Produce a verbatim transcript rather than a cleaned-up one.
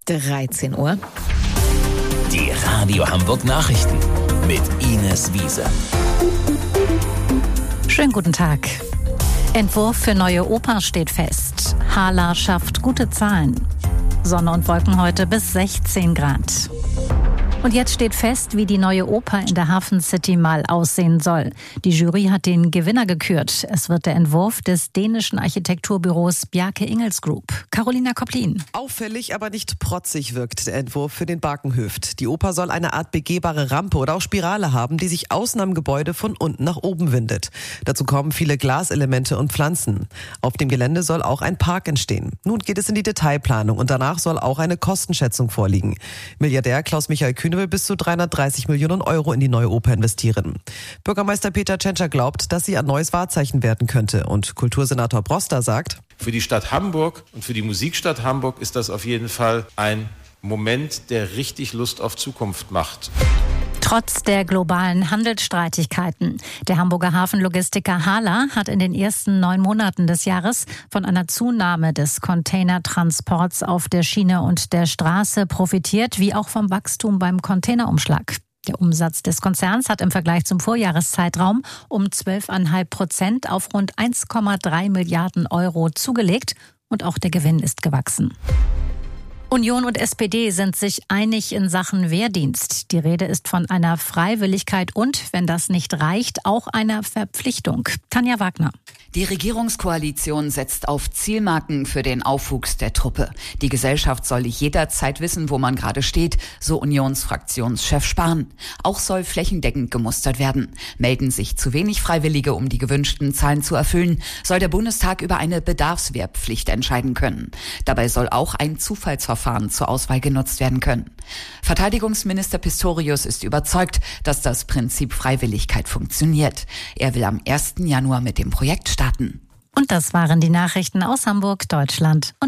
dreizehn Uhr. Die Radio Hamburg Nachrichten mit Ines Wiese. Schönen guten Tag. Entwurf für neue Oper steht fest. Hala schafft gute Zahlen. Sonne und Wolken heute bis sechzehn Grad. Und jetzt steht fest, wie die neue Oper in der Hafen City mal aussehen soll. Die Jury hat den Gewinner gekürt. Es wird der Entwurf des dänischen Architekturbüros Bjarke Ingels Group. Carolina Koplin. Auffällig, aber nicht protzig wirkt der Entwurf für den Barkenhöft. Die Oper soll eine Art begehbare Rampe oder auch Spirale haben, die sich außen am Gebäude von unten nach oben windet. Dazu kommen viele Glaselemente und Pflanzen. Auf dem Gelände soll auch ein Park entstehen. Nun geht es in die Detailplanung und danach soll auch eine Kostenschätzung vorliegen. Milliardär Klaus-Michael Kühne will bis zu dreihundertdreißig Millionen Euro in die neue Oper investieren. Bürgermeister Peter Tschentscher glaubt, dass sie ein neues Wahrzeichen werden könnte. Und Kultursenator Broster sagt: Für die Stadt Hamburg und für die Musikstadt Hamburg ist das auf jeden Fall ein Moment, der richtig Lust auf Zukunft macht. Trotz der globalen Handelsstreitigkeiten. Der Hamburger Hafenlogistiker Hala hat in den ersten neun Monaten des Jahres von einer Zunahme des Containertransports auf der Schiene und der Straße profitiert, wie auch vom Wachstum beim Containerumschlag. Der Umsatz des Konzerns hat im Vergleich zum Vorjahreszeitraum um zwölf Komma fünf Prozent auf rund eins Komma drei Milliarden Euro zugelegt und auch der Gewinn ist gewachsen. Union und S P D sind sich einig in Sachen Wehrdienst. Die Rede ist von einer Freiwilligkeit und, wenn das nicht reicht, auch einer Verpflichtung. Tanja Wagner. Die Regierungskoalition setzt auf Zielmarken für den Aufwuchs der Truppe. Die Gesellschaft soll jederzeit wissen, wo man gerade steht, so Unionsfraktionschef Spahn. Auch soll flächendeckend gemustert werden. Melden sich zu wenig Freiwillige, um die gewünschten Zahlen zu erfüllen, soll der Bundestag über eine Bedarfswehrpflicht entscheiden können. Dabei soll auch ein Zufallsverfahren zur Auswahl genutzt werden können. Verteidigungsminister Pistorius ist überzeugt, dass das Prinzip Freiwilligkeit funktioniert. Er will am ersten Januar mit dem Projekt starten. Und das waren die Nachrichten aus Hamburg, Deutschland und